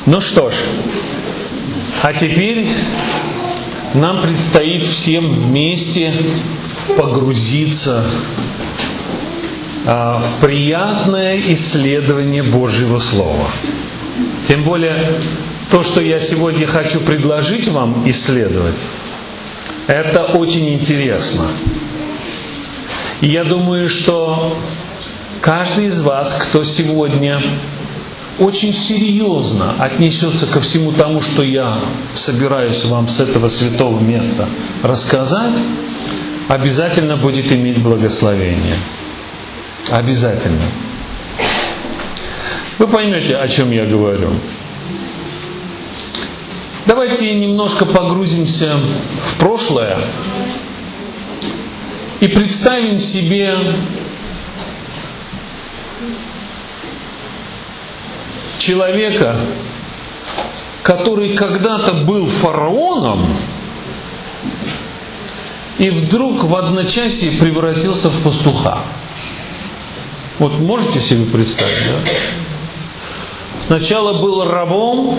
Ну что ж, а теперь нам предстоит всем вместе погрузиться в приятное исследование Божьего Слова. Тем более, то, что я сегодня хочу предложить вам исследовать, это очень интересно. И я думаю, что каждый из вас, кто сегодня очень серьезно отнесется ко всему тому, что я собираюсь вам с этого святого места рассказать, обязательно будет иметь благословение. Обязательно. Вы поймете, о чем я говорю. Давайте немножко погрузимся в прошлое и представим себе человека, который когда-то был фараоном и вдруг в одночасье превратился в пастуха. Вот можете себе представить, да? Сначала был рабом,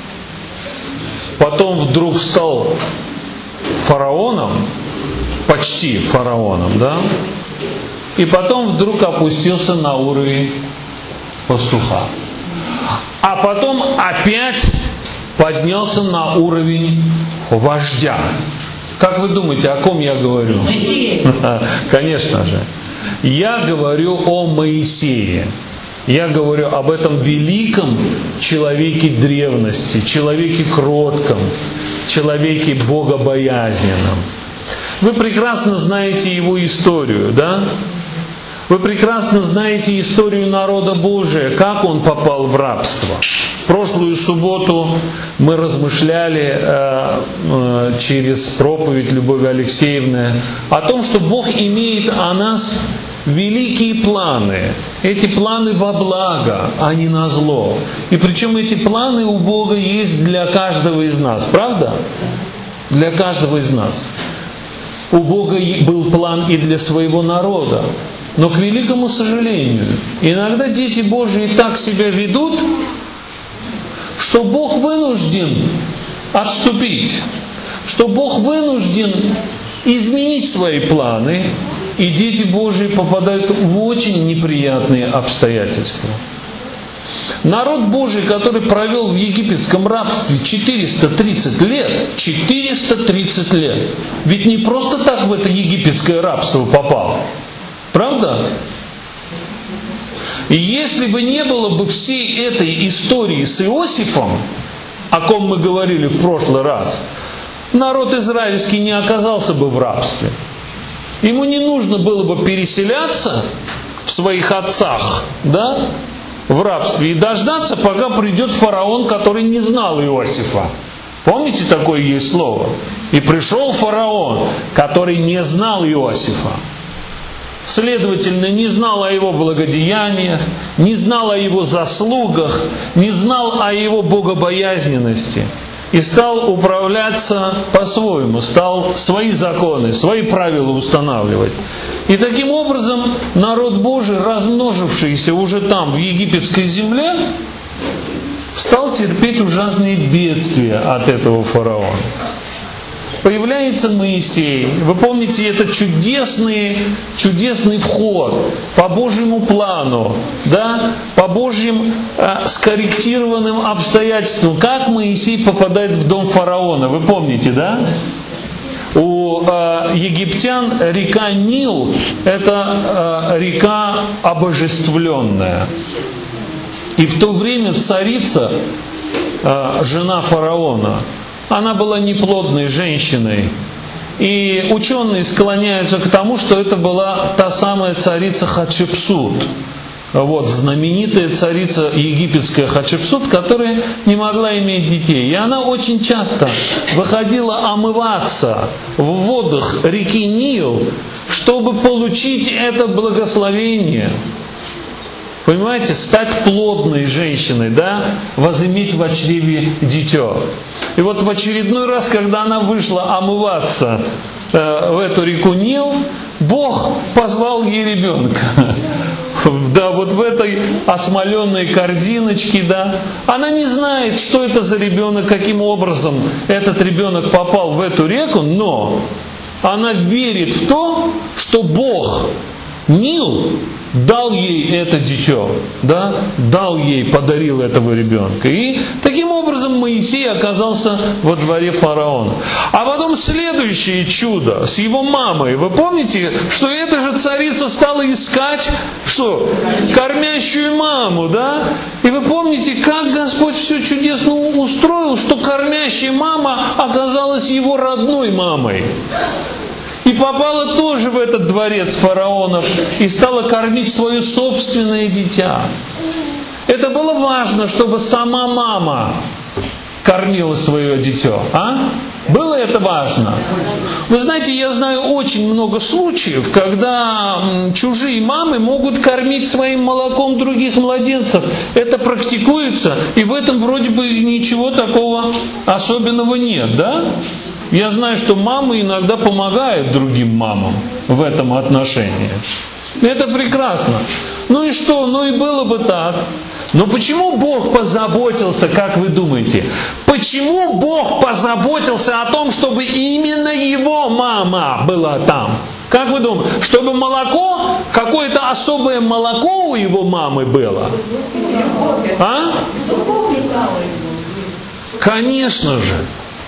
потом вдруг стал фараоном, почти фараоном, да? И потом вдруг опустился на уровень пастуха. А потом опять поднялся на уровень вождя. Как вы думаете, о ком я говорю? Конечно же. Я говорю о Моисее. Я говорю об этом великом человеке древности, человеке кротком, человеке богобоязненном. Вы прекрасно знаете его историю, да? Вы прекрасно знаете историю народа Божия, как он попал в рабство. В прошлую субботу мы размышляли через проповедь Любови Алексеевны о том, что Бог имеет о нас великие планы. Эти планы во благо, а не на зло. И причем эти планы у Бога есть для каждого из нас. Правда? Для каждого из нас. У Бога был план и для своего народа. Но, к великому сожалению, иногда дети Божьи так себя ведут, что Бог вынужден отступить, что Бог вынужден изменить свои планы, и дети Божьи попадают в очень неприятные обстоятельства. Народ Божий, который провел в египетском рабстве 430 лет, 430 лет, ведь не просто так в это египетское рабство попал. Правда? И если бы не было бы всей этой истории с Иосифом, о ком мы говорили в прошлый раз, народ израильский не оказался бы в рабстве. Ему не нужно было бы переселяться в своих отцах, да, в рабстве и дождаться, пока придет фараон, который не знал Иосифа. Помните, такое есть слово? И пришел фараон, который не знал Иосифа. Следовательно, не знал о его благодеяниях, не знал о его заслугах, не знал о его богобоязненности. И стал управляться по-своему, стал свои законы, свои правила устанавливать. И таким образом народ Божий, размножившийся уже там, в египетской земле, стал терпеть ужасные бедствия от этого фараона. Появляется Моисей. Вы помните, это чудесный вход по Божьему плану, да? По Божьим скорректированным обстоятельствам. Как Моисей попадает в дом фараона? Вы помните, да? У египтян река Нил – это река обожествленная. И в то время царица, жена фараона, она была неплодной женщиной. И ученые склоняются к тому, что это была та самая царица Хатшепсут. Вот, знаменитая царица египетская Хатшепсут, которая не могла иметь детей. И она очень часто выходила омываться в водах реки Нил, чтобы получить это благословение. Понимаете, стать плодной женщиной, да, возыметь в чреве дитё. И вот в очередной раз, когда она вышла омываться в эту реку Нил, Бог позвал ей ребенка. да, вот в этой осмоленной корзиночке, да. Она не знает, что это за ребенок, каким образом этот ребенок попал в эту реку, но она верит в то, что Бог Нил дал ей это дитё, да, дал ей, подарил этого ребенка. И таким образом Моисей оказался во дворе фараона. А потом следующее чудо с его мамой. Вы помните, что эта же царица стала искать, что? Кормящую маму, да? И вы помните, как Господь все чудесно устроил, что кормящая мама оказалась его родной мамой. И попала тоже в этот дворец фараонов и стала кормить свое собственное дитя. Это было важно, чтобы сама мама кормила свое дитё. А? Было это важно? Вы знаете, я знаю очень много случаев, когда чужие мамы могут кормить своим молоком других младенцев. Это практикуется, и в этом вроде бы ничего такого особенного нет, да? Я знаю, что мамы иногда помогают другим мамам в этом отношении. Это прекрасно. Ну и что? Ну и было бы так. Но почему Бог позаботился, как вы думаете? Почему Бог позаботился о том, чтобы именно его мама была там? Как вы думаете? Чтобы молоко, какое-то особое молоко у его мамы было? А? Конечно же.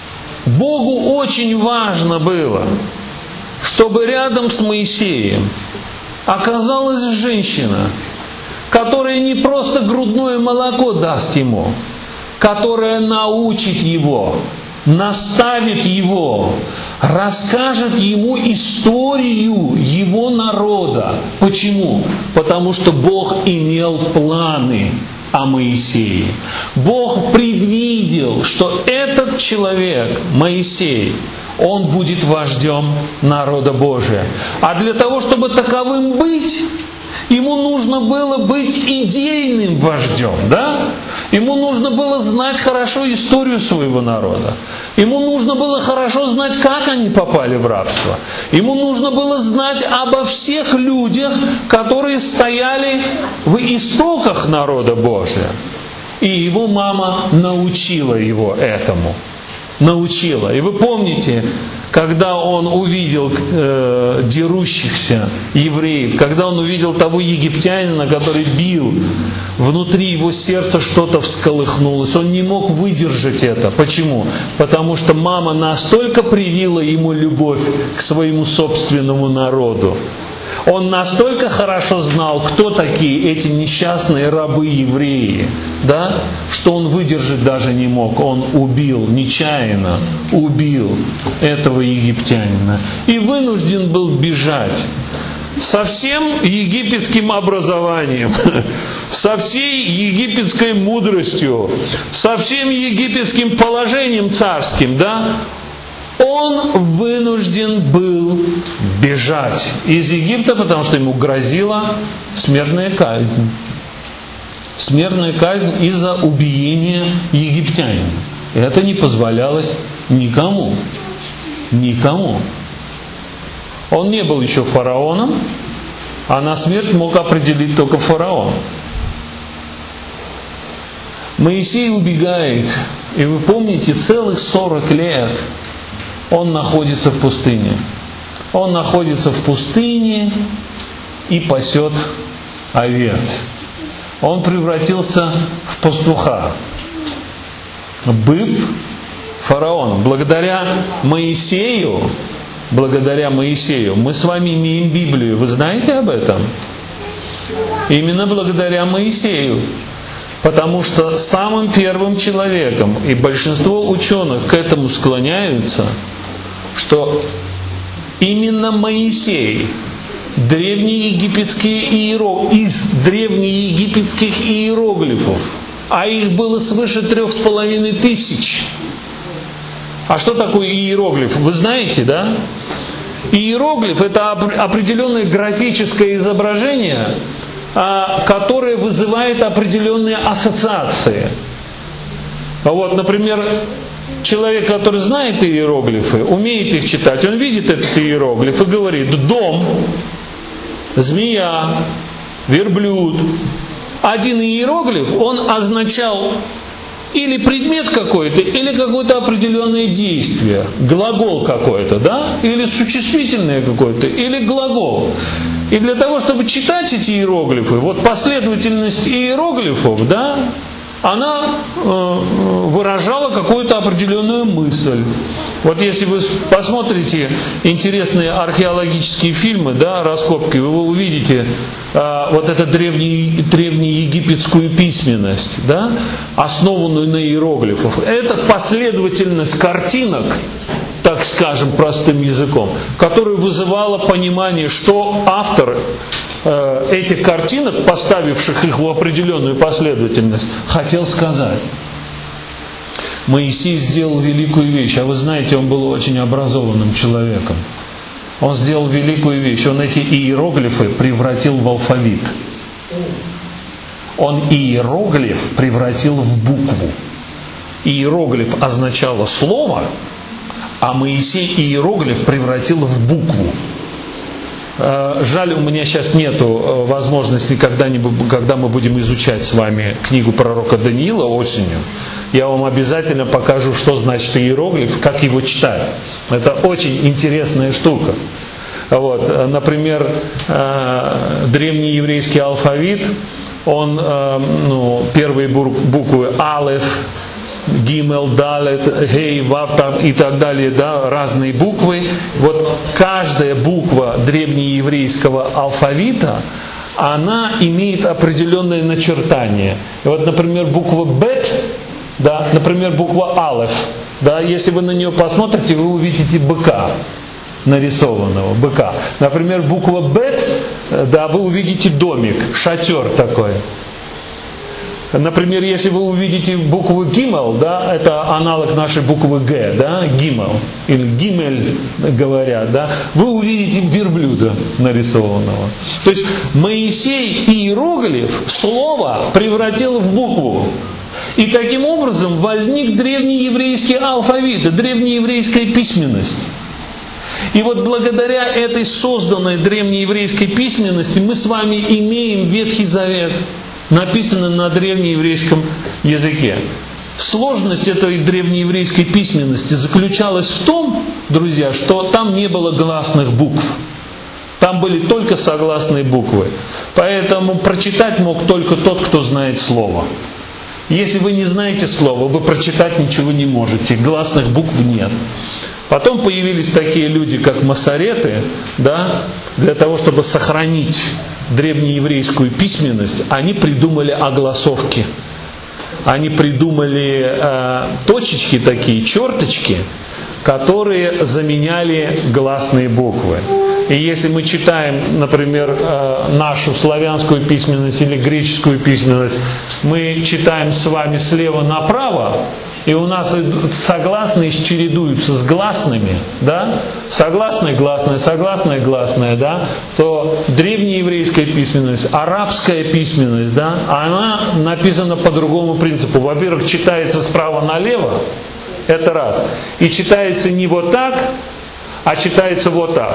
Богу очень важно было, чтобы рядом с Моисеем оказалась женщина, которая не просто грудное молоко даст ему, которая научит его, наставит его, расскажет ему историю его народа. Почему? Потому что Бог имел планы о Моисее. Бог предвидел, что этот человек, Моисей, он будет вождем народа Божия. А для того, чтобы таковым быть, ему нужно было быть идейным вождем, да? Ему нужно было знать хорошо историю своего народа. Ему нужно было хорошо знать, как они попали в рабство. Ему нужно было знать обо всех людях, которые стояли в истоках народа Божия. И его мама научила его этому. Научила. И вы помните, когда он увидел дерущихся евреев, когда он увидел того египтянина, который бил, внутри его сердца что-то всколыхнулось. Он не мог выдержать это. Почему? Потому что мама настолько привила ему любовь к своему собственному народу. Он настолько хорошо знал, кто такие эти несчастные рабы-евреи, да, что он выдержать даже не мог. Он убил, нечаянно убил этого египтянина и вынужден был бежать со всем египетским образованием, со всей египетской мудростью, со всем египетским положением царским, да. Он вынужден был бежать из Египта, потому что ему грозила смертная казнь. Смертная казнь из-за убиения египтянина. И это не позволялось никому. Никому. Он не был еще фараоном, а на смерть мог определить только фараон. Моисей убегает, и вы помните, целых 40 лет он находится в пустыне. Он находится в пустыне и пасет овец. Он превратился в пастуха, быв фараоном. Благодаря Моисею мы с вами имеем Библию. Вы знаете об этом? Именно благодаря Моисею. Потому что самым первым человеком, и большинство ученых к этому склоняются, что именно Моисей из древнеегипетских иероглифов, а их было свыше 3500. А что такое иероглиф? Вы знаете, да? Иероглиф – это определенное графическое изображение, которое вызывает определенные ассоциации. Вот, например, человек, который знает иероглифы, умеет их читать, он видит этот иероглиф и говорит: дом, змея, верблюд. Один иероглиф, он означал или предмет какой-то, или какое-то определенное действие, глагол какой-то, да, или существительное какое-то, или глагол. И для того, чтобы читать эти иероглифы, вот последовательность иероглифов, да, она выражала какую-то определенную мысль. Вот если вы посмотрите интересные археологические фильмы, да, раскопки, вы увидите вот эту древнеегипетскую письменность, да, основанную на иероглифах. Это последовательность картинок, так скажем, простым языком, которая вызывала понимание, что автор этих картинок, поставивших их в определенную последовательность, хотел сказать. Моисей сделал великую вещь, а вы знаете, он был очень образованным человеком. Он сделал великую вещь, он эти иероглифы превратил в алфавит. Он иероглиф превратил в букву. Иероглиф означало слово, а Моисей иероглиф превратил в букву. Жаль, у меня сейчас нету возможности когда-нибудь, когда мы будем изучать с вами книгу пророка Даниила осенью, я вам обязательно покажу, что значит иероглиф, как его читать. Это очень интересная штука. Вот, например, древний еврейский алфавит, он, первые буквы алеф, гимел, далет, гей, вав там и так далее, да, разные буквы. Вот каждая буква древнееврейского алфавита, она имеет определенное начертание. И вот, например, буква бет, да, например, буква алеф, да, если вы на нее посмотрите, вы увидите быка, нарисованного быка. Например, буква бет, да, вы увидите домик, шатер такой. Например, если вы увидите букву гимел, да, это аналог нашей буквы Г, да, гимел, или гимель говорят, да, вы увидите верблюда нарисованного. То есть Моисей иероглиф, слово, превратил в букву. И таким образом возник древнееврейский алфавит, древнееврейская письменность. И вот благодаря этой созданной древнееврейской письменности мы с вами имеем Ветхий Завет, написанный на древнееврейском языке. Сложность этой древнееврейской письменности заключалась в том, друзья, что там не было гласных букв. Там были только согласные буквы. Поэтому прочитать мог только тот, кто знает слово. Если вы не знаете слова, вы прочитать ничего не можете. Гласных букв нет. Потом появились такие люди, как масореты, да, для того, чтобы сохранить древнееврейскую письменность, они придумали огласовки. Они придумали точечки такие, черточки, которые заменяли гласные буквы. И если мы читаем, например, нашу славянскую письменность или греческую письменность, мы читаем с вами слева направо, и у нас согласные чередуются с гласными, да? Согласная, гласная, да? То древнееврейская письменность, арабская письменность, да? Она написана по другому принципу. Во-первых, читается справа налево, это раз. И читается не вот так, а читается вот так.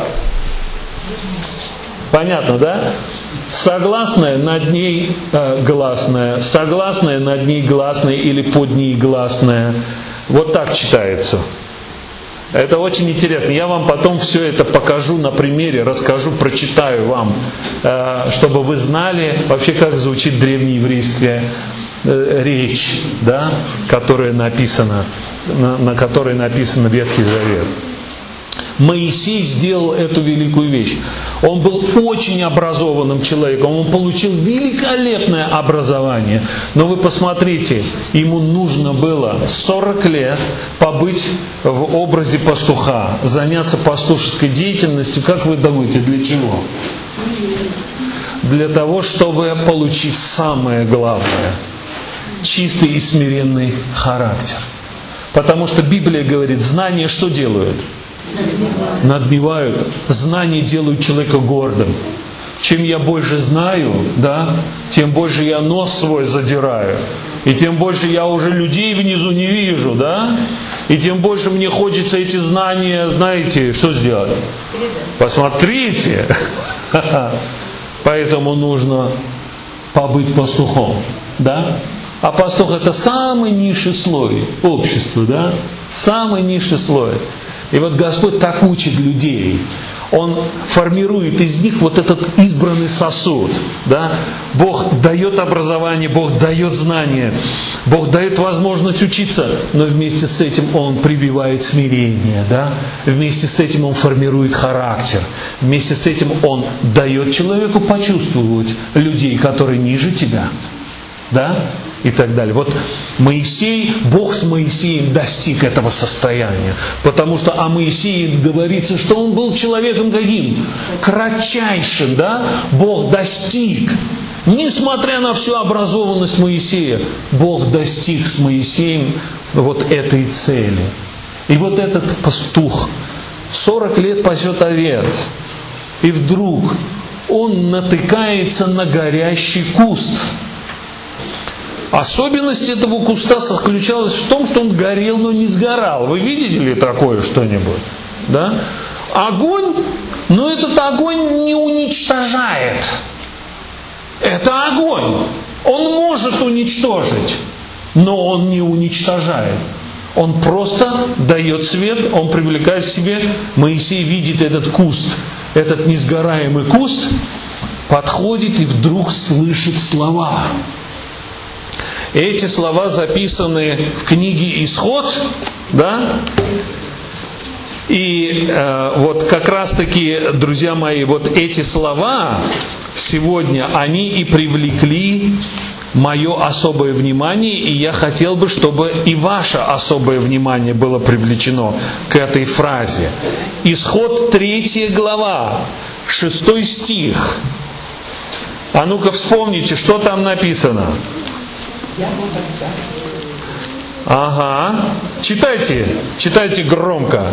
Понятно, да? Согласная, над ней гласная, согласная, над ней гласная или под ней гласная. Вот так читается. Это очень интересно. Я вам потом все это покажу на примере, расскажу, прочитаю вам, чтобы вы знали вообще, как звучит древнееврейская речь, да, которая написана, на которой написан Ветхий Завет. Моисей сделал эту великую вещь. Он был очень образованным человеком, он получил великолепное образование. Но вы посмотрите, ему нужно было 40 лет побыть в образе пастуха, заняться пастушеской деятельностью. Как вы думаете, для чего? Для того, чтобы получить самое главное – чистый и смиренный характер. Потому что Библия говорит, знания что делают? Надбивают. Знания делают человека гордым. Чем я больше знаю, да, тем больше я нос свой задираю. И тем больше я уже людей внизу не вижу, да? И тем больше мне хочется эти знания, знаете, что сделать? Посмотрите. Поэтому нужно побыть пастухом, да? А пастух — это самый низший слой общества, да? Самый низший слой. И вот Господь так учит людей. Он формирует из них вот этот избранный сосуд. Да? Бог дает образование, Бог дает знания, Бог дает возможность учиться, но вместе с этим Он прививает смирение. Да? Вместе с этим Он формирует характер. Вместе с этим Он дает человеку почувствовать людей, которые ниже тебя. Да? И так далее. Вот Моисей, Бог с Моисеем достиг этого состояния. Потому что о Моисее говорится, что он был человеком каким? Кратчайшим, да? Бог достиг. Несмотря на всю образованность Моисея, Бог достиг с Моисеем вот этой цели. И вот этот пастух 40 лет пасет овец. И вдруг он натыкается на горящий куст. Особенность этого куста заключалась в том, что он горел, но не сгорал. Вы видели ли такое что-нибудь? Да? Огонь, но этот огонь не уничтожает. Это огонь. Он может уничтожить, но он не уничтожает. Он просто дает свет, он привлекает к себе. Моисей видит этот куст, этот несгораемый куст, подходит и вдруг слышит слова. Эти слова записаны в книге «Исход», да? И вот как раз-таки, друзья мои, вот эти слова сегодня, они и привлекли мое особое внимание, и я хотел бы, чтобы и ваше особое внимание было привлечено к этой фразе. Исход 3 глава, 6 стих. А ну-ка вспомните, что там написано. Ага. Читайте громко.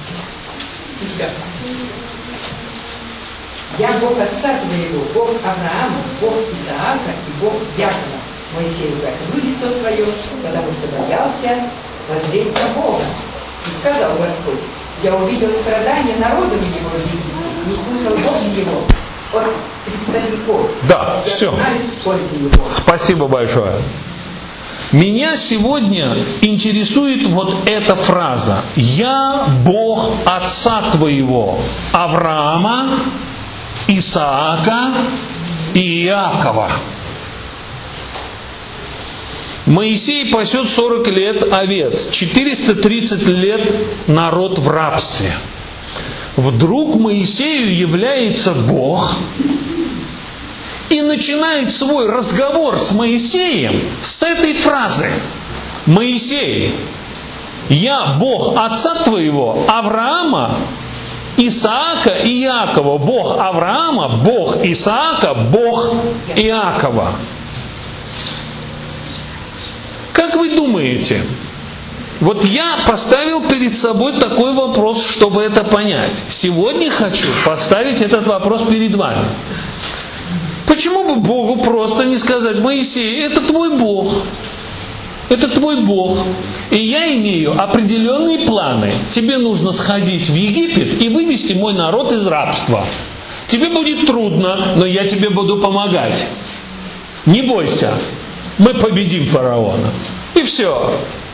Я Бог отца твоего, Бог Авраама, Бог Исаака и Бог Якова. Моисей укротил лицо свое, потому что боялся воззреть на Бога. И сказал Господь: я увидел страдания народа моего в Египте, и услышал вопль его от преступников. Да, все. Спасибо большое. Меня сегодня интересует вот эта фраза. «Я Бог отца твоего, Авраама, Исаака и Иакова». Моисей пасет 40 лет овец, 430 лет народ в рабстве. Вдруг Моисею является Бог и начинает свой разговор с Моисеем с этой фразы. Моисей, я Бог отца твоего, Авраама, Исаака и Иакова. Бог Авраама, Бог Исаака, Бог Иакова. Как вы думаете? Вот я поставил перед собой такой вопрос, чтобы это понять. Сегодня хочу поставить этот вопрос перед вами. Почему бы Богу просто не сказать: Моисей, это твой Бог. Это твой Бог. И я имею определенные планы. Тебе нужно сходить в Египет и вывести мой народ из рабства. Тебе будет трудно, но я тебе буду помогать. Не бойся. Мы победим фараона. И все.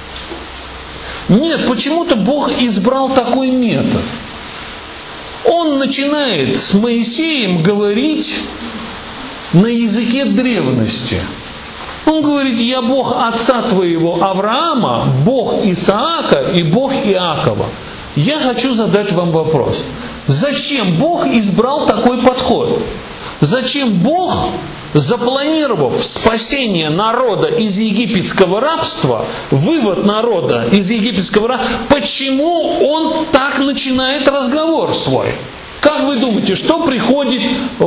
Нет, почему-то Бог избрал такой метод. Он начинает с Моисеем говорить на языке древности. Он говорит: я Бог отца твоего Авраама, Бог Исаака и Бог Иакова. Я хочу задать вам вопрос. Зачем Бог избрал такой подход? Зачем Бог, запланировав спасение народа из египетского рабства, вывод народа из египетского рабства, почему Он так начинает разговор свой? Как вы думаете, что приходит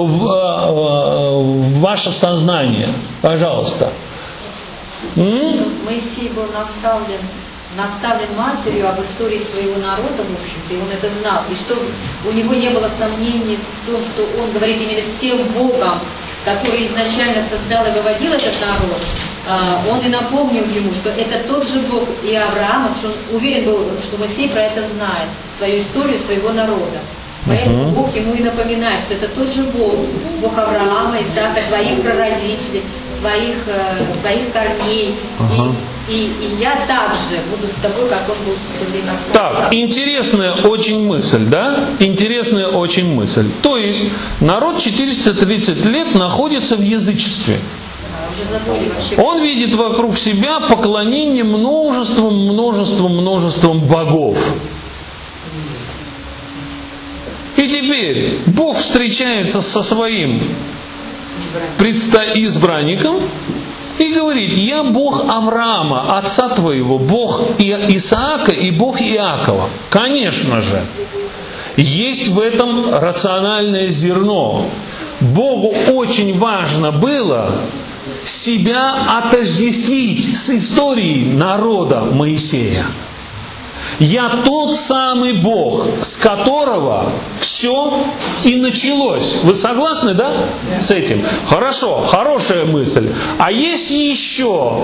в ваше сознание? Пожалуйста. Моисей был наставлен матерью об истории своего народа, в общем-то, и он это знал. И что у него не было сомнений в том, что он говорит именно с тем Богом, который изначально создал и выводил этот народ. Он и напомнил ему, что это тот же Бог и Авраама, что он уверен был, что Моисей про это знает, свою историю своего народа. Поэтому Бог ему и напоминает, что это тот же Бог, Бог Авраама, Исаака, твоих прародителей, твоих корней. И я также буду с тобой, как он был в время. Так, интересная очень мысль, да? Интересная очень мысль. То есть народ 430 лет находится в язычестве. Уже забыли вообще. Он видит вокруг себя поклонение множеством богов. И теперь Бог встречается со своим избранником и говорит: я Бог Авраама, отца твоего, Бог Исаака и Бог Иакова. Конечно же, есть в этом рациональное зерно. Богу очень важно было себя отождествить с историей народа Моисея. Я тот самый Бог, с которого все и началось. Вы согласны, да, с этим? Хорошо, хорошая мысль. А есть еще.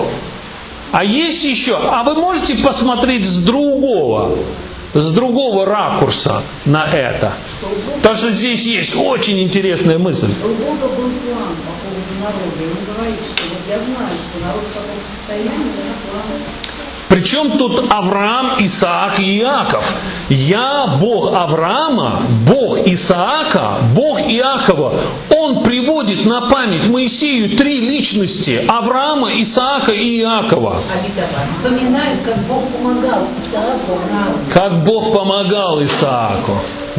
А вы можете посмотреть с другого ракурса на это? Потому что здесь есть очень интересная мысль. У Бога был план по поводу народа. И он говорит, что вот я знаю, что народ в таком состоянии, у меня план. Причем тут Авраам, Исаак и Иаков? Я Бог Авраама, Бог Исаака, Бог Иакова. Он приводит на память Моисею 3 личности: Авраама, Исаака и Иакова. Вспоминают, как Бог помогал Исааку, Аврааму. Как Бог помогал Исааку.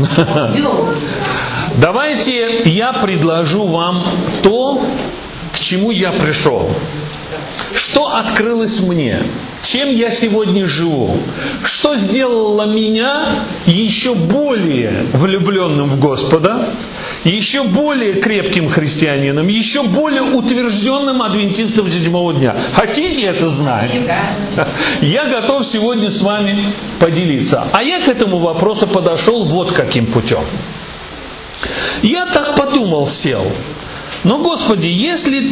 Давайте я предложу вам то, к чему я пришел. Что открылось мне? Чем я сегодня живу? Что сделало меня еще более влюбленным в Господа, еще более крепким христианином, еще более утвержденным адвентистом 7-го дня? Хотите это знать? Я готов сегодня с вами поделиться. А я к этому вопросу подошел вот каким путем. Я так подумал, сел. Но, Господи, если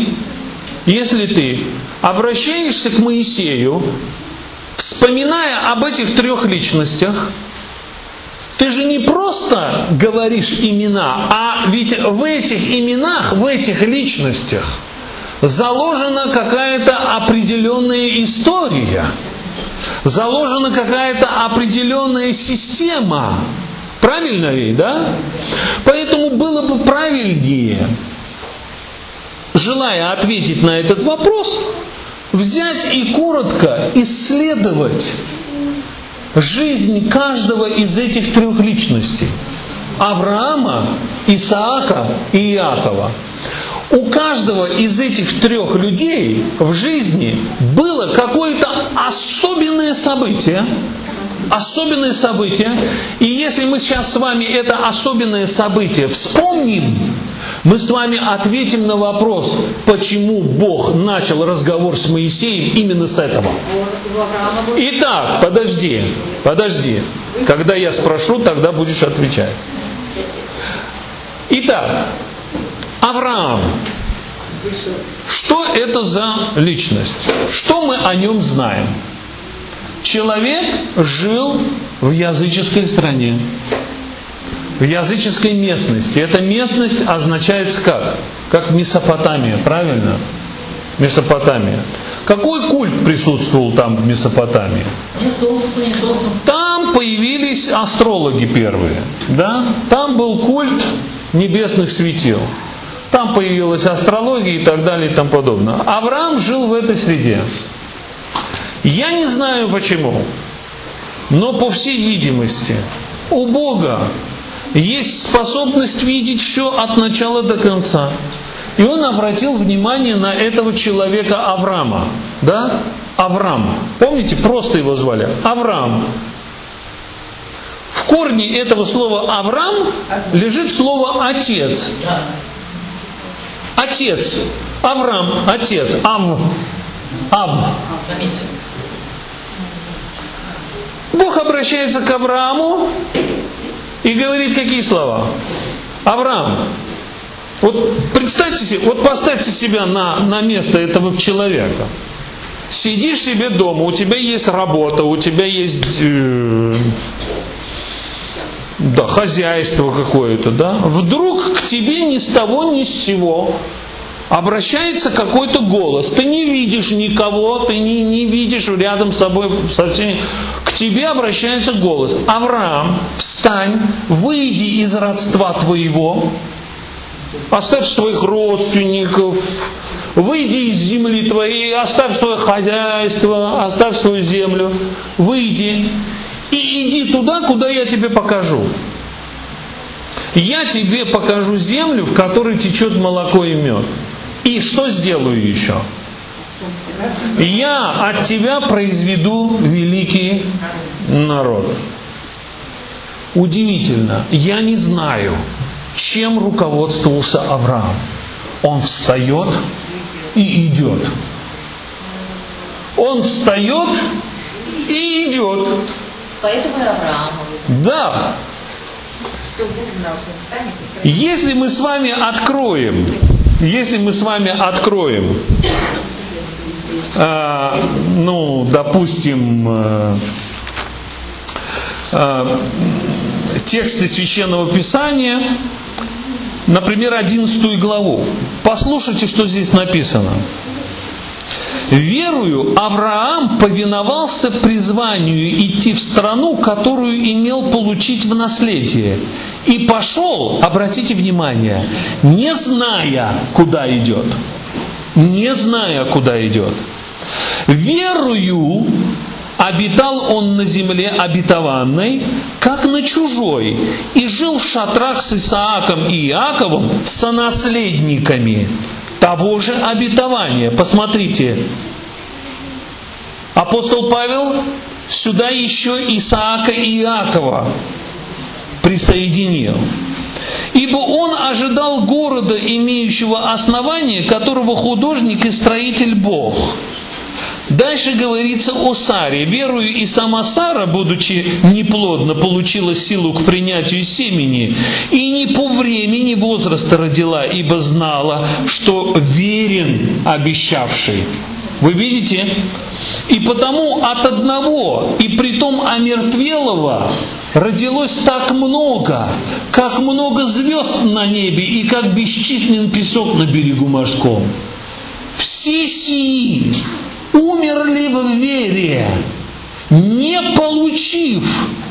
ты обращаешься к Моисею, вспоминая об этих 3 личностях, ты же не просто говоришь имена, а ведь в этих именах, в этих личностях заложена какая-то определенная история, заложена какая-то определенная система. Правильно ведь, да? Поэтому было бы правильнее, желая ответить на этот вопрос, взять и коротко исследовать жизнь каждого из этих 3 личностей: Авраама, Исаака и Иакова. У каждого из этих 3 людей в жизни было какое-то особенное событие. И если мы сейчас с вами это особенное событие вспомним, мы с вами ответим на вопрос, почему Бог начал разговор с Моисеем именно с этого. Итак, подожди. Когда я спрошу, тогда будешь отвечать. Итак, Авраам. Что это за личность? Что мы о нем знаем? Человек жил в языческой стране, в языческой местности. Эта местность означается как? Как Месопотамия, правильно? Месопотамия. Какой культ присутствовал там в Месопотамии? Там появились астрологи первые. Да? Там был культ небесных светил. Там появилась астрология и так далее и тому подобное. Авраам жил в этой среде. Я не знаю почему, но по всей видимости у Бога есть способность видеть все от начала до конца. И он обратил внимание на этого человека Авраама. Да? Авраам. Помните, просто его звали? Авраам. В корне этого слова Авраам лежит слово «отец». Отец. Авраам. Отец. Ав. Бог обращается к Аврааму и говорит какие слова? Авраам, вот представьте себе, вот поставьте себя на место этого человека. Сидишь себе дома, у тебя есть работа, у тебя есть да, хозяйство какое-то, да, вдруг к тебе ни с того, ни с сего обращается какой-то голос. Ты не видишь никого, ты не видишь рядом с собой совсем. К тебе обращается голос. Авраам, встань, выйди из родства твоего, оставь своих родственников, выйди из земли твоей, оставь свое хозяйство, оставь свою землю, выйди и иди туда, куда я тебе покажу. Я тебе покажу землю, в которой течет молоко и мед. И что сделаю еще? Я от тебя произведу великий народ. Удивительно, я не знаю, чем руководствовался Авраам. Он встает и идет. Он встает и идет. Поэтому и Авраам. Да. Что Бог знал, что встанет. Если мы с вами откроем, допустим, тексты Священного Писания, например, 11 главу. Послушайте, что здесь написано. «Верою Авраам повиновался призванию идти в страну, которую имел получить в наследие, и пошел, обратите внимание, не зная, куда идет. Не зная, куда идет. Верою обитал он на земле обетованной, как на чужой, и жил в шатрах с Исааком и Иаковом, сонаследниками того же обетования». Посмотрите, апостол Павел сюда еще Исаака и Иакова присоединил. «Ибо он ожидал города, имеющего основание, которого художник и строитель Бог». Дальше говорится о Саре. «Верую и сама Сара, будучи неплодна, получила силу к принятию семени, и не по времени возраста родила, ибо знала, что верен обещавший». Вы видите? «И потому от одного, и притом омертвелого, родилось так много, как много звезд на небе, и как бесчислен песок на берегу морском. Все сии умерли в вере, не получив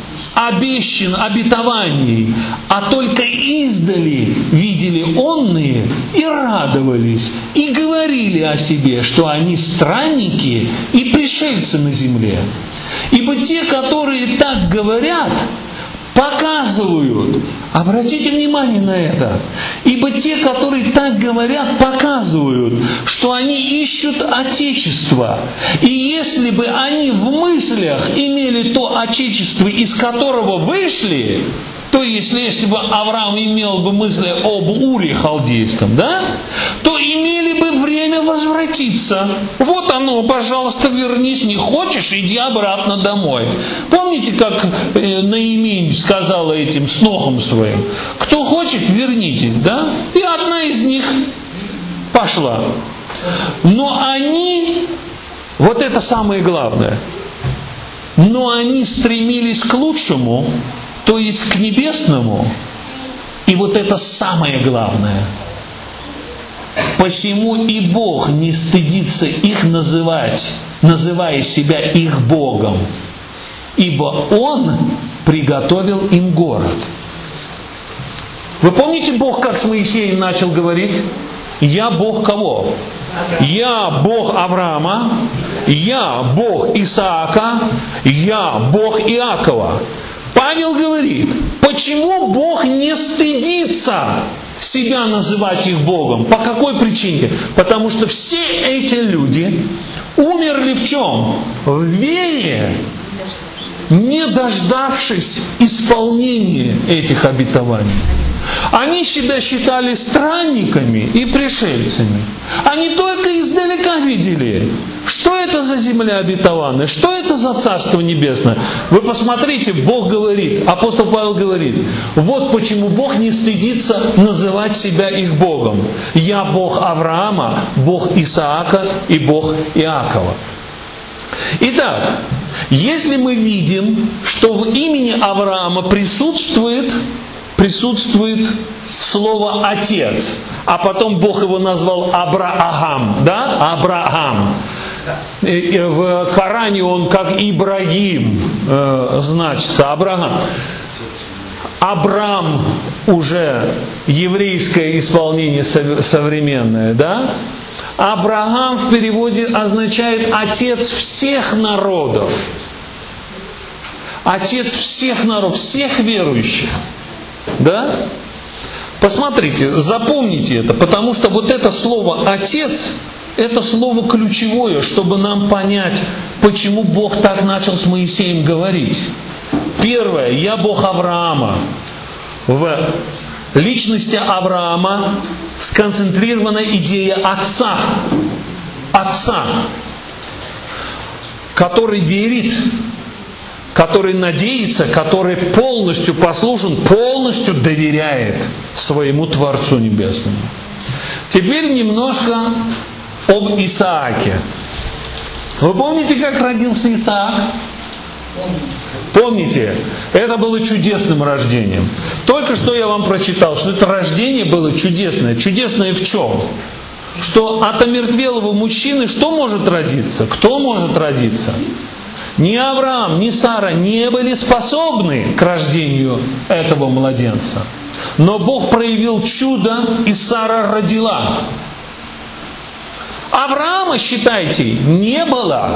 обетований, а только издали видели онные и радовались, и говорили о себе, что они странники и пришельцы на земле. Ибо те, которые так говорят, показывают, обратите внимание на это, ибо те, которые так говорят, показывают, что они ищут Отечество. И если бы они в мыслях имели то Отечество, из которого вышли, то есть, если бы Авраам имел бы мысли об Уре халдейском, да, то имели бы время возвратиться. Вот оно, пожалуйста, вернись, не хочешь, иди обратно домой. Помните, как Наимень сказала этим снохам своим? Кто хочет, вернитесь, да? И одна из них пошла. Но они, вот это самое главное, но они стремились к лучшему, то есть к небесному, и вот это самое главное. «Посему и Бог не стыдится их называть, называя себя их Богом, ибо Он приготовил им город». Вы помните, Бог как с Моисеем начал говорить? «Я Бог кого? Я Бог Авраама, я Бог Исаака, я Бог Иакова». Павел говорит, почему Бог не стыдится себя называть их Богом? По какой причине? Потому что все эти люди умерли в чем? В вере, не дождавшись исполнения этих обетований. Они себя считали странниками и пришельцами. Они только издалека видели, что это за земля обетованная, что это за Царство Небесное. Вы посмотрите, Бог говорит, апостол Павел говорит, вот почему Бог не стыдится называть себя их Богом. Я Бог Авраама, Бог Исаака и Бог Иакова. Итак, Если мы видим, что в имени Авраама присутствует слово «отец», а потом Бог его назвал Абраам, да? Абраам. В Коране он как Ибрагим значится, Абрагам. Абрам уже еврейское исполнение современное, да? Абрагам в переводе означает «отец всех народов». Отец всех народов, всех верующих. Да? Посмотрите, запомните это, потому что вот это слово «отец» это слово ключевое, чтобы нам понять, почему Бог так начал с Моисеем говорить. Первое, я Бог Авраама. В личности Авраама сконцентрирована идея отца. Отца, который верит, который надеется, который полностью послушен, полностью доверяет своему Творцу Небесному. Теперь немножко об Исааке. Вы помните, как родился Исаак? Помните? Это было чудесным рождением. Только что я вам прочитал, что это рождение было чудесное. Чудесное в чем? Что от омертвелого мужчины что может родиться? Кто может родиться? Ни Авраам, ни Сара не были способны к рождению этого младенца. Но Бог проявил чудо, и Сара родила. Авраама, считайте, не было.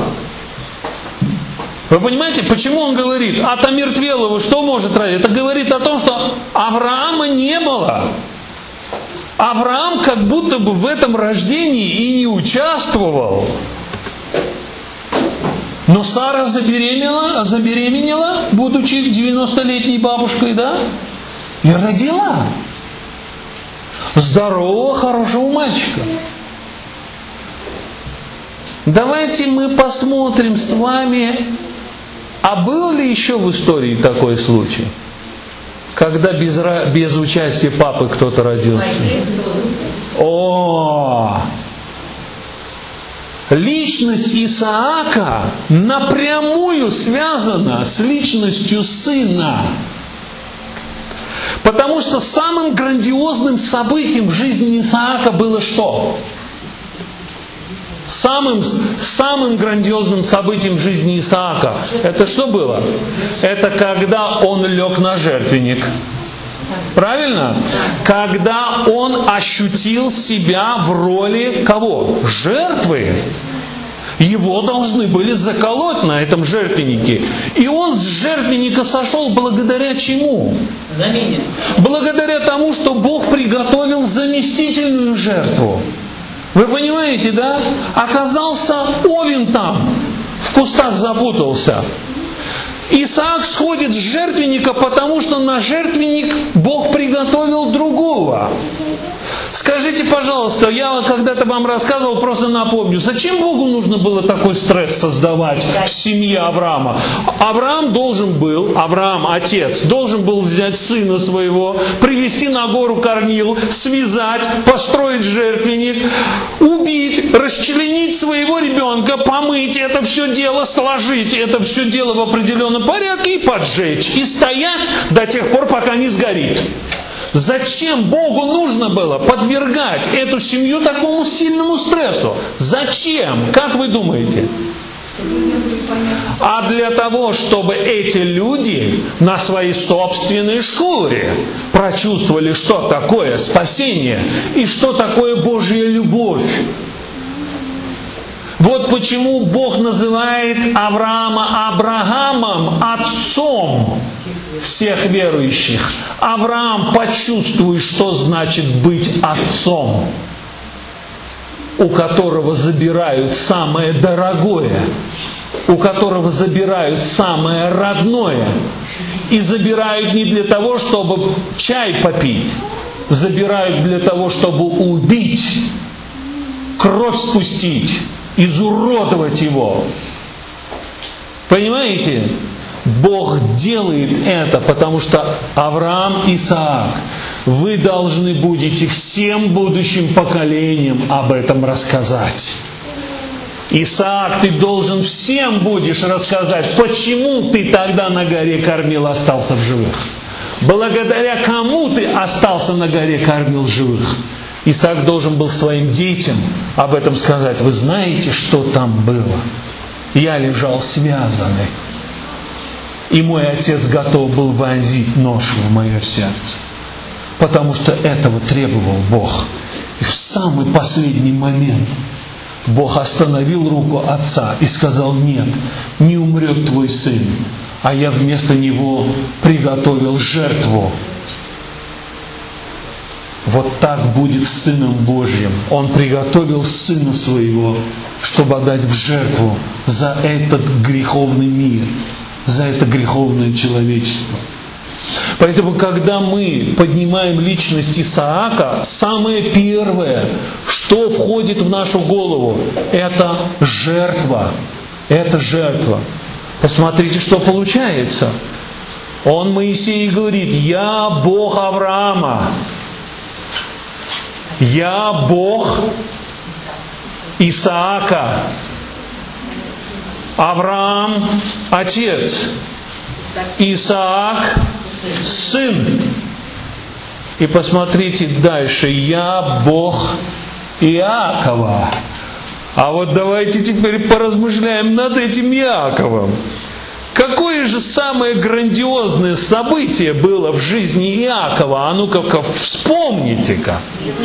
Вы понимаете, почему он говорит, от омертвелого что может родиться? Это говорит о том, что Авраама не было. Авраам как будто бы в этом рождении и не участвовал. Но Сара забеременела, будучи 90-летней бабушкой, да? И родила здорового, хорошего мальчика. Давайте мы посмотрим с вами, а был ли еще в истории такой случай, когда без участия папы кто-то родился? Личность Исаака напрямую связана с личностью сына. Потому что самым грандиозным событием в жизни Исаака было что? Самым грандиозным событием в жизни Исаака это что было? Это когда он лег на жертвенник. Правильно? Когда он ощутил себя в роли кого? Жертвы. Его должны были заколоть на этом жертвеннике. И он с жертвенника сошел благодаря чему? Замене. Благодаря тому, что Бог приготовил заместительную жертву. Вы понимаете, да? Оказался овен там, в кустах запутался. Исаак сходит с жертвенника, потому что на жертвенник Бог приготовил другого. Скажите, пожалуйста, я когда-то вам рассказывал, просто напомню, зачем Богу нужно было такой стресс создавать в семье Авраама? Авраам, отец, должен был взять сына своего, привести на гору Кармил, связать, построить жертвенник, убить, расчленить своего ребенка, помыть это все дело, сложить это все дело в определенном порядке и поджечь. И стоять до тех пор, пока не сгорит. Зачем Богу нужно было подвергать эту семью такому сильному стрессу? Зачем? Как вы думаете? А для того, чтобы эти люди на своей собственной шкуре прочувствовали, что такое спасение и что такое Божья любовь. Вот почему Бог называет Авраама Абрагамом, отцом всех верующих. Авраам, почувствуй, что значит быть отцом, у которого забирают самое дорогое, у которого забирают самое родное. И забирают не для того, чтобы чай попить, забирают для того, чтобы убить, кровь спустить, изуродовать его. Понимаете? Бог делает это, потому что Авраам, Исаак, вы должны будете всем будущим поколениям об этом рассказать. Исаак, ты должен всем будешь рассказать, почему ты тогда на горе кормил, остался в живых. Благодаря кому ты остался на горе, кормил живых. Исаак должен был своим детям об этом сказать. Вы знаете, что там было? Я лежал связанный. И мой отец готов был вонзить нож в мое сердце. Потому что этого требовал Бог. И в самый последний момент Бог остановил руку отца и сказал: нет, не умрет твой сын, а я вместо него приготовил жертву. Вот так будет с Сыном Божьим. Он приготовил Сына Своего, чтобы отдать в жертву за этот греховный мир, за это греховное человечество. Поэтому, когда мы поднимаем личность Исаака, самое первое, что входит в нашу голову, это жертва. Это жертва. Посмотрите, что получается. Он Моисею говорит: «Я Бог Авраама, я Бог Исаака». Авраам – отец, Исаак – сын. И посмотрите дальше. «Я Бог Иакова». А вот давайте теперь поразмышляем над этим Иаковом. Какое же самое грандиозное событие было в жизни Иакова? А ну-ка вспомните-ка.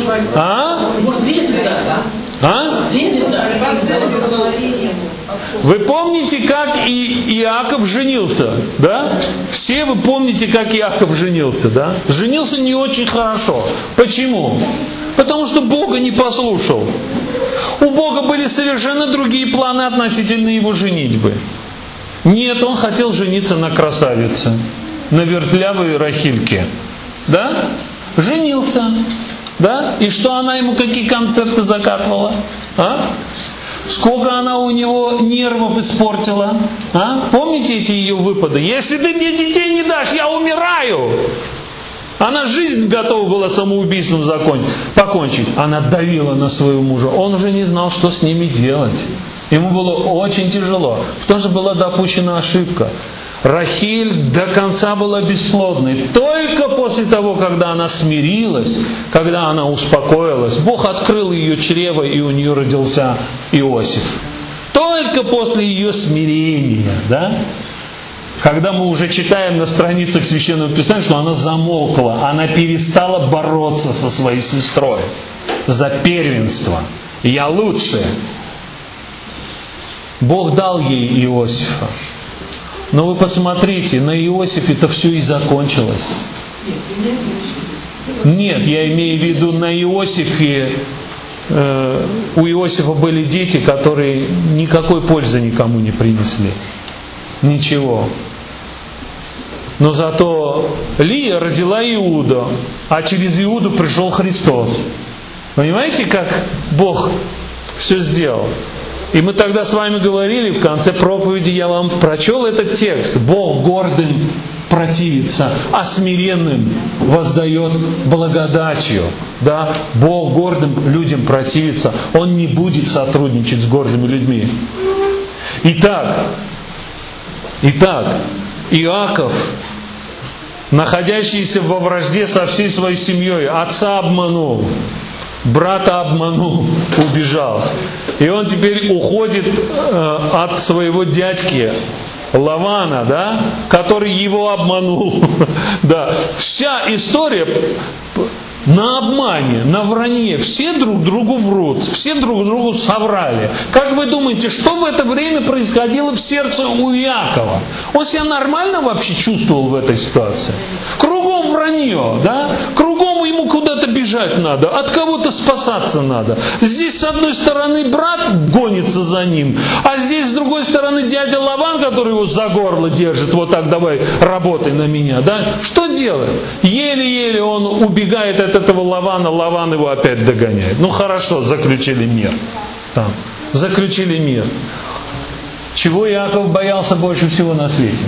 Вы помните, как Иаков женился? Да? Все вы помните, как Иаков женился, да? Женился не очень хорошо. Почему? Потому что Бога не послушал. У Бога были совершенно другие планы относительно его женитьбы. Нет, он хотел жениться на красавице, на вертлявой Рахильке. Да? Женился. Да? И что она ему, какие концерты закатывала? Сколько она у него нервов испортила? Помните эти ее выпады? Если ты мне детей не дашь, я умираю! Она жизнь готова была самоубийством покончить. Она давила на своего мужа. Он уже не знал, что с ними делать. Ему было очень тяжело. Тоже была допущена ошибка. Рахиль до конца была бесплодной. Только после того, когда она смирилась, когда она успокоилась, Бог открыл ее чрево, и у нее родился Иосиф. Только после ее смирения, да? Когда мы уже читаем на страницах Священного Писания, что она замолкла, она перестала бороться со своей сестрой за первенство. Я лучше. Бог дал ей Иосифа. Но вы посмотрите, на Иосифе-то все и закончилось. Нет, я имею в виду на Иосифе. У Иосифа были дети, которые никакой пользы никому не принесли. Ничего. Но зато Лия родила Иуду, а через Иуду пришел Христос. Понимаете, как Бог все сделал? И мы тогда с вами говорили, в конце проповеди я вам прочел этот текст. Бог гордым противится, а смиренным воздает благодатью. Да? Бог гордым людям противится. Он не будет сотрудничать с гордыми людьми. Итак, Иаков, находящийся во вражде со всей своей семьей, отца обманул, брата обманул, убежал. И он теперь уходит от своего дядьки Лавана, да, который его обманул. Да. Вся история на обмане, на вранье. Все друг другу врут, все друг другу соврали. Как вы думаете, что в это время происходило в сердце у Иакова? Он себя нормально вообще чувствовал в этой ситуации? Кругом вранье, да? Кругом ему куда-то бежать надо, от кого-то спасаться надо. Здесь с одной стороны брат гонится за ним, а здесь с другой стороны дядя Лаван, который его за горло держит, вот так давай работай на меня, да? Что делает? Еле-еле он убегает от этого Лавана, Лаван его опять догоняет. Ну хорошо, заключили мир. Там. Заключили мир. Чего Иаков боялся больше всего на свете?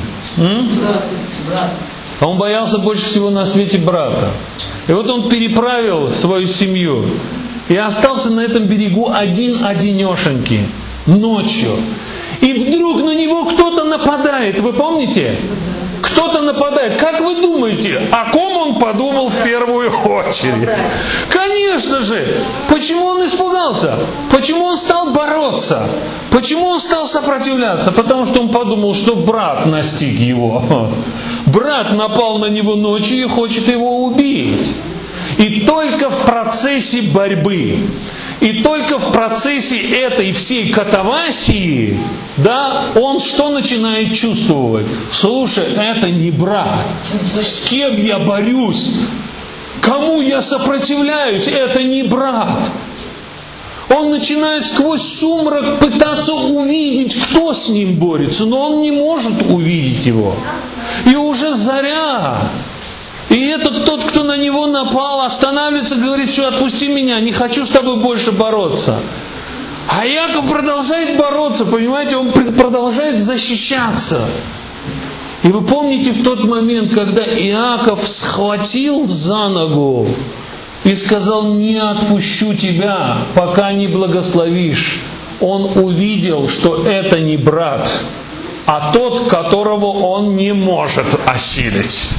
Он боялся больше всего на свете брата. И вот он переправил свою семью и остался на этом берегу один-одинешенький. ночью. И вдруг на него кто-то нападает. Вы помните? Кто-то нападает. Как вы думаете, о ком он подумал в первую очередь? Конечно же. Почему он испугался? Почему он стал бороться? Почему он стал сопротивляться? Потому что он подумал, что брат настиг его. Брат напал на него ночью и хочет его убить. И только в процессе борьбы, и только в процессе этой всей катавасии, да, он что начинает чувствовать? Слушай, это не брат. С кем я борюсь? Кому я сопротивляюсь? Это не брат. Он начинает сквозь сумрак пытаться увидеть, кто с ним борется, но он не может увидеть его. И уже заря. И этот тот, кто на него напал, останавливается, говорит: все, отпусти меня, не хочу с тобой больше бороться. А Иаков продолжает бороться, понимаете, он продолжает защищаться. И вы помните в тот момент, когда Иаков схватил за ногу и сказал: не отпущу тебя, пока не благословишь. Он увидел, что это не брат, а тот, которого он не может осилить.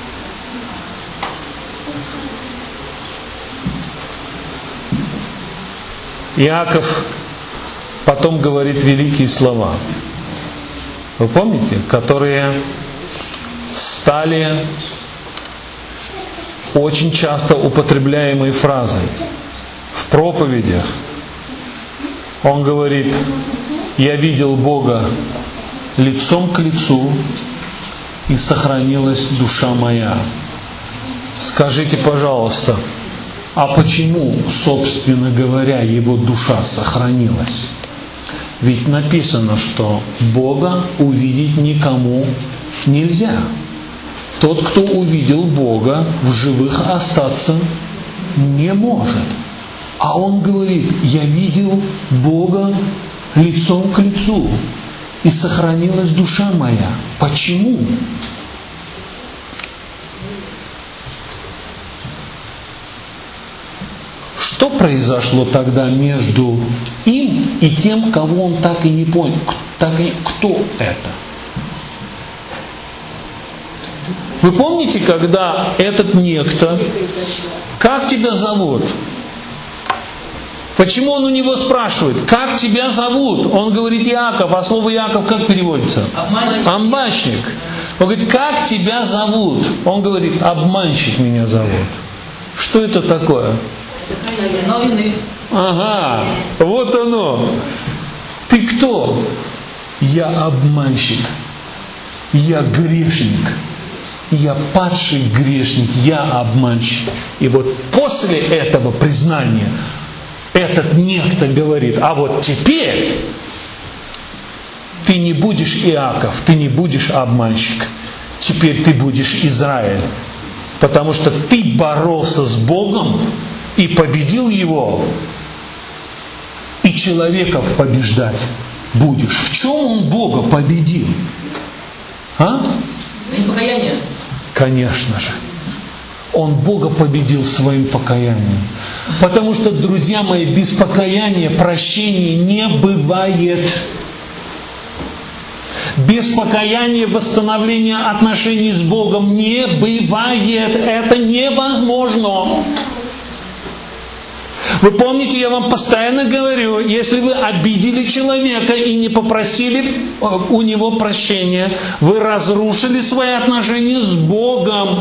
Иаков потом говорит великие слова. Вы помните? Которые стали очень часто употребляемой фразой в проповедях. Он говорит: я видел Бога лицом к лицу, и сохранилась душа моя. Скажите, пожалуйста, а почему, собственно говоря, его душа сохранилась? Ведь написано, что Бога увидеть никому нельзя. Тот, кто увидел Бога, в живых остаться не может. А он говорит: я видел Бога лицом к лицу, и сохранилась душа моя. Почему? Что произошло тогда между им и тем, кого он так и не понял? Кто это? Вы помните, когда этот некто: как тебя зовут? Почему он у него спрашивает: как тебя зовут? Он говорит: Иаков, а слово Иаков как переводится? Обманщик. Он говорит: как тебя зовут? Он говорит: обманщик меня зовут. Что это такое? Ага, вот оно. Ты кто? Я обманщик. Я грешник. Я падший грешник. Я обманщик. И вот после этого признания этот некто говорит: а вот теперь ты не будешь Иаков, ты не будешь обманщик. Теперь ты будешь Израиль. Потому что ты боролся с Богом и победил его, и человеков побеждать будешь. В чем он Бога победил? А? Покаяние. Конечно же. Он Бога победил своим покаянием. Потому что, друзья мои, без покаяния прощения не бывает. Без покаяния восстановления отношений с Богом не бывает. Это невозможно. Вы помните, я вам постоянно говорю, если вы обидели человека и не попросили у него прощения, вы разрушили свои отношения с Богом.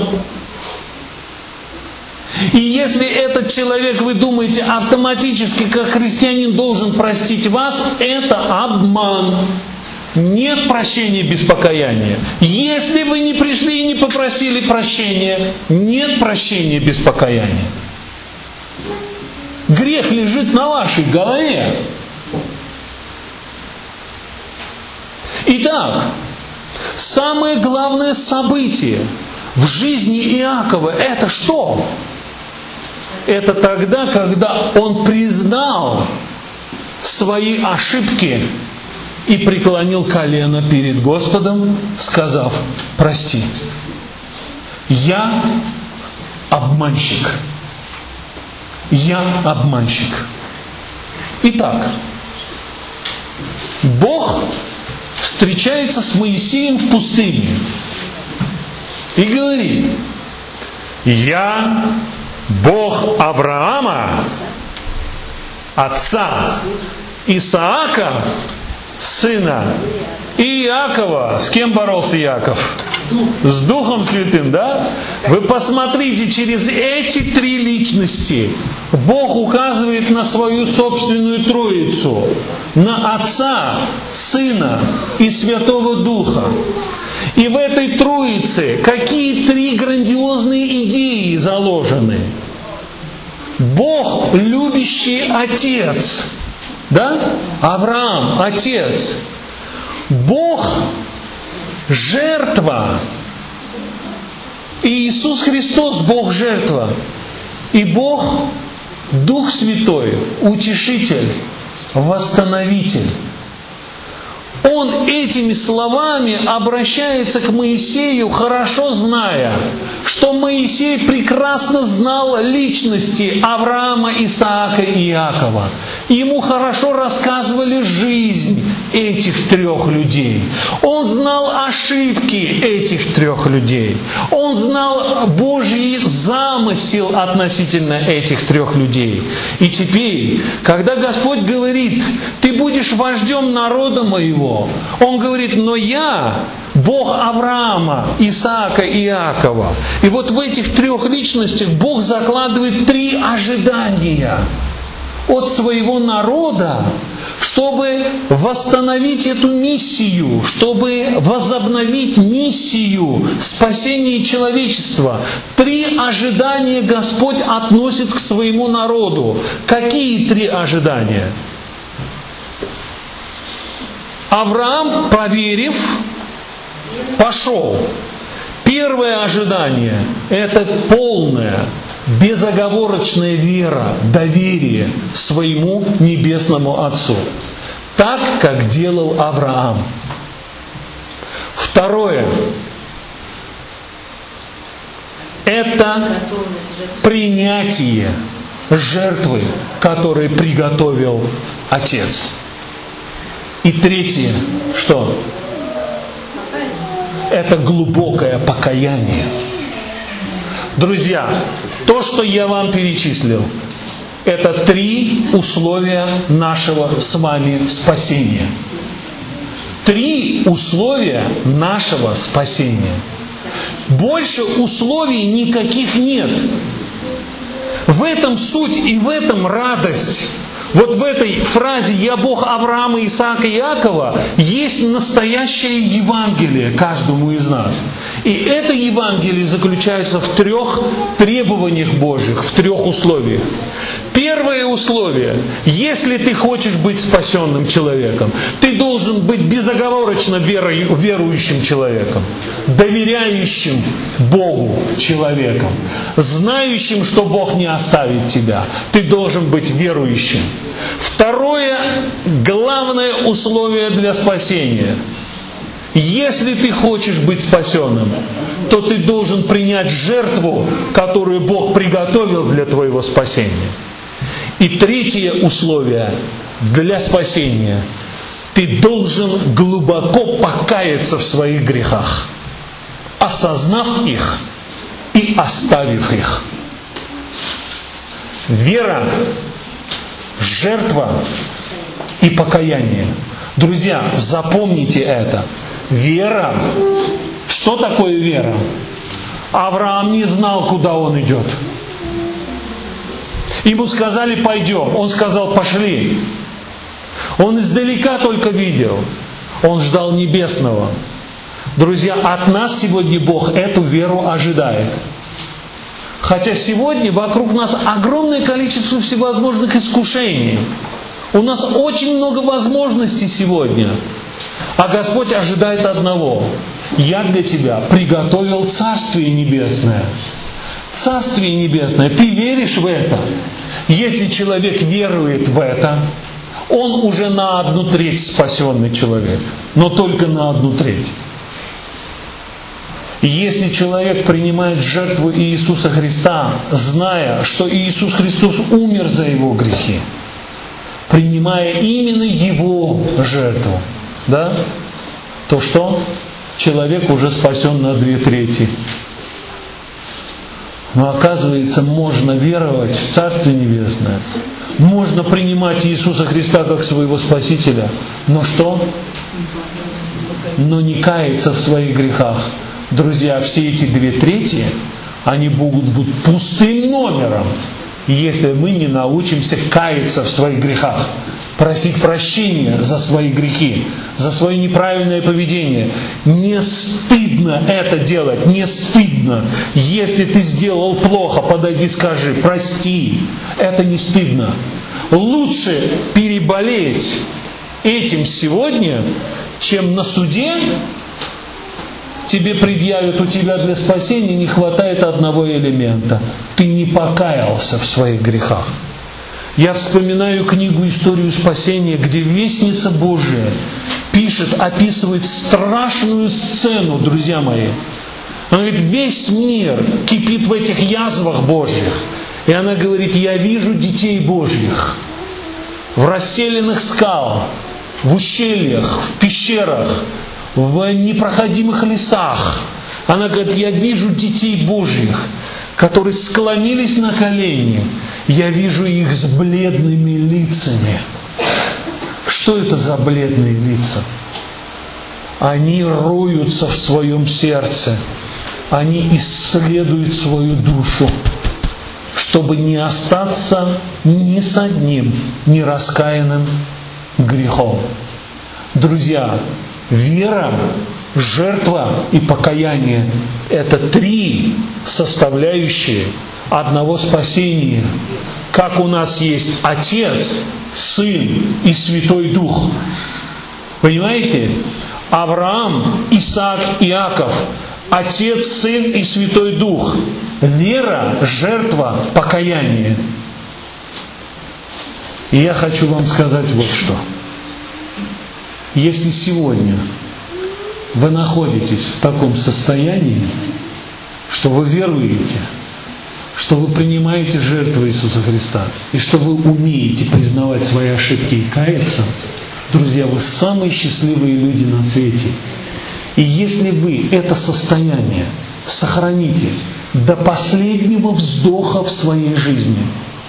И если этот человек, вы думаете, автоматически, как христианин, должен простить вас, это обман. Нет прощения без покаяния. Если вы не пришли и не попросили прощения, нет прощения без покаяния. Грех лежит на вашей голове. Итак, самое главное событие в жизни Иакова — это что? Это тогда, когда он признал свои ошибки и преклонил колено перед Господом, сказав: прости, я обманщик. Я обманщик. Итак, Бог встречается с Моисеем в пустыне и говорит: «Я Бог Авраама, отца, Исаака, сына, и Иакова». С кем боролся Иаков? С Духом Святым, да? Вы посмотрите, через эти три личности Бог указывает на свою собственную Троицу, на Отца, Сына и Святого Духа. И в этой Троице какие три грандиозные идеи заложены? Бог, любящий Отец, да? Авраам, Отец. Бог, жертва. И Иисус Христос, Бог, жертва. И Бог, Дух Святой, Утешитель, Восстановитель. Он этими словами обращается к Моисею, хорошо зная, что Моисей прекрасно знал личности Авраама, Исаака и Иакова. Ему хорошо рассказывали жизнь этих трех людей. Он знал ошибки этих трех людей. Он знал Божий замысел относительно этих трех людей. И теперь, когда Господь говорит: «Ты будешь вождем народа моего», Он говорит: «Но я Бог Авраама, Исаака и Иакова». И вот в этих трех личностях Бог закладывает три ожидания от своего народа, чтобы восстановить эту миссию, чтобы возобновить миссию спасения человечества. Три ожидания Господь относит к своему народу. Какие три ожидания? Авраам, поверив, пошел. Первое ожидание – это полная, безоговорочная вера, доверие своему небесному Отцу. Так, как делал Авраам. Второе – это принятие жертвы, которую приготовил Отец. И третье, что? Это глубокое покаяние. Друзья, то, что я вам перечислил, это три условия нашего с вами спасения. Три условия нашего спасения. Больше условий никаких нет. В этом суть и в этом радость. Вот в этой фразе «Я Бог Авраама, Исаака и Иакова» есть настоящее Евангелие каждому из нас. И это Евангелие заключается в трех требованиях Божьих, в трех условиях. Первое условие: если ты хочешь быть спасенным человеком, ты должен быть безоговорочно верующим человеком, доверяющим Богу человеком, знающим, что Бог не оставит тебя. Ты должен быть верующим. Второе, главное условие для спасения: если ты хочешь быть спасенным, то ты должен принять жертву, которую Бог приготовил для твоего спасения. И третье условие для спасения: ты должен глубоко покаяться в своих грехах, осознав их и оставив их. Вера, жертва и покаяние. Друзья, запомните это. Вера. Что такое вера? Авраам не знал, куда он идет. Ему сказали: пойдем. Он сказал: пошли. Он издалека только видел. Он ждал небесного. Друзья, от нас сегодня Бог эту веру ожидает. Хотя сегодня вокруг нас огромное количество всевозможных искушений. У нас очень много возможностей сегодня. А Господь ожидает одного: я для тебя приготовил Царствие Небесное. Царствие Небесное. Ты веришь в это? Если человек верует в это, он уже на 1/3 спасенный человек. Но только на 1/3. Если человек принимает жертву Иисуса Христа, зная, что Иисус Христос умер за его грехи, принимая именно Его жертву, да, то что? Человек уже спасен на 2/3. Но оказывается, можно веровать в Царствие Небесное, можно принимать Иисуса Христа как своего Спасителя, но что? Но не каяться в своих грехах. Друзья, все эти 2/3, они будут пустым номером, если мы не научимся каяться в своих грехах, просить прощения за свои грехи, за свое неправильное поведение. Не стыдно это делать, не стыдно. Если ты сделал плохо, подойди, скажи, прости. Это не стыдно. Лучше переболеть этим сегодня, чем на суде тебе предъявят: у тебя для спасения не хватает одного элемента. Ты не покаялся в своих грехах. Я вспоминаю книгу «Историю спасения», где Вестница Божия описывает страшную сцену, друзья мои. Она говорит, весь мир кипит в этих язвах Божьих. И она говорит, я вижу детей Божьих в расселенных скал, в ущельях, в пещерах, в непроходимых лесах. Она говорит, я вижу детей Божьих, которые склонились на колени. Я вижу их с бледными лицами. Что это за бледные лица? Они роются в своем сердце. Они исследуют свою душу, чтобы не остаться ни с одним нераскаянным грехом. Друзья, вера, жертва и покаяние – это 3 составляющие одного спасения. Как у нас есть Отец, Сын и Святой Дух. Понимаете? Авраам, Исаак, Иаков – Отец, Сын и Святой Дух. Вера, жертва, покаяние. И я хочу вам сказать вот что. Если сегодня вы находитесь в таком состоянии, что вы веруете, что вы принимаете жертву Иисуса Христа, и что вы умеете признавать свои ошибки и каяться, друзья, вы самые счастливые люди на свете. И если вы это состояние сохраните до последнего вздоха в своей жизни,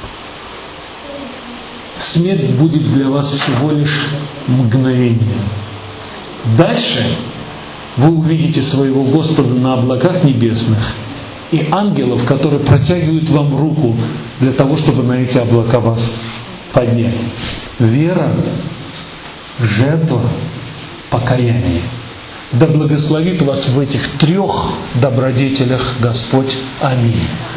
смерть будет для вас всего лишь мгновение. Дальше вы увидите своего Господа на облаках небесных и ангелов, которые протягивают вам руку для того, чтобы на эти облака вас поднять. Вера, жертва, покаяние. Да благословит вас в этих 3 добродетелях Господь. Аминь.